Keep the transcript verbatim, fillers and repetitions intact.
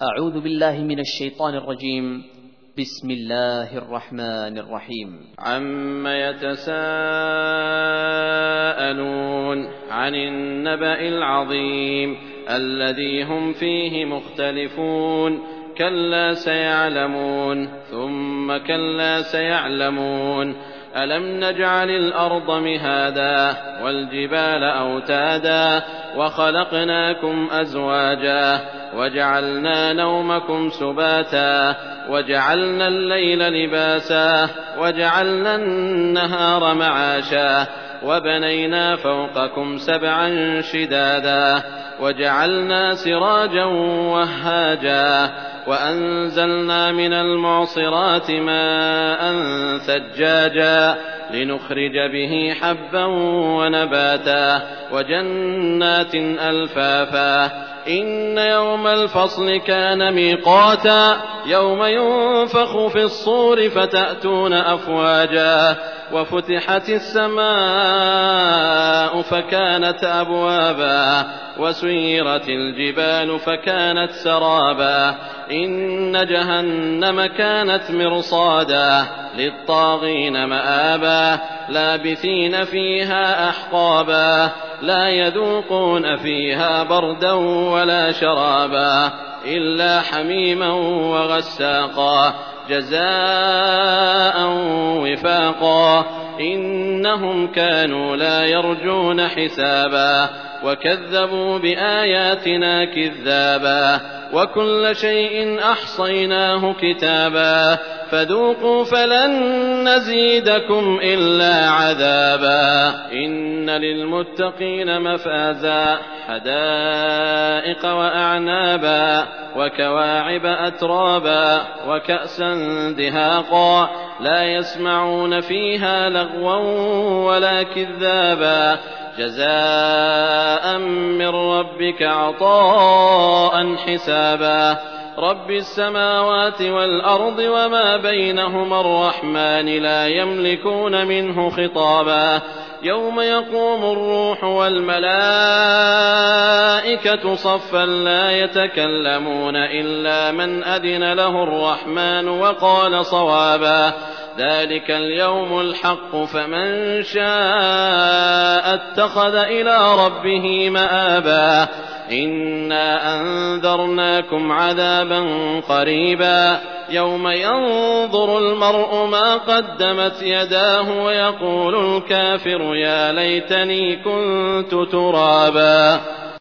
أعوذ بالله من الشيطان الرجيم. بسم الله الرحمن الرحيم. عم يتساءلون عن النبأ العظيم الذي هم فيه مختلفون كلا سيعلمون ثم كلا سيعلمون ألم نجعل الأرض مهادا والجبال أوتادا وخلقناكم أزواجا وجعلنا نومكم سباتا وجعلنا الليل لباسا وجعلنا النهار معاشا وبنينا فوقكم سبعا شدادا وجعلنا سراجا وهاجا وأنزلنا من المعصرات ماء ثجاجا لنخرج به حبا ونباتا وجنات ألفافا إن يوم الفصل كان ميقاتا يوم ينفخ في الصور فتأتون أفواجا وفتحت السماء فكانت أبوابا وسيرت الجبال فكانت سرابا إن جهنم كانت مرصادا للطاغين مآبا لابثين فيها أحقابا لا يذوقون فيها بردا ولا شرابا إلا حميما وغساقا جزاء وفاقا إنهم كانوا لا يرجون حسابا وكذبوا بآياتنا كذابا وكل شيء أحصيناه كتابا فذوقوا فلن نزيدكم إلا عذابا إن للمتقين مفازا حدائق وأعنابا وكواعب أترابا وكأسا دهاقا لا يسمعون فيها لغوا ولا كذابا جزاء من ربك عطاء حسابا رب السماوات والأرض وما بينهما الرحمن لا يملكون منه خطابا يوم يقوم الروح والملائكة صفا لا يتكلمون إلا من أذن له الرحمن وقال صوابا ذلك اليوم الحق فمن شاء اتخذ إلى ربه مآبا إنا أنذرناكم عذابا قريبا يوم ينظر المرء ما قدمت يداه ويقول الكافر يا ليتني كنت ترابا.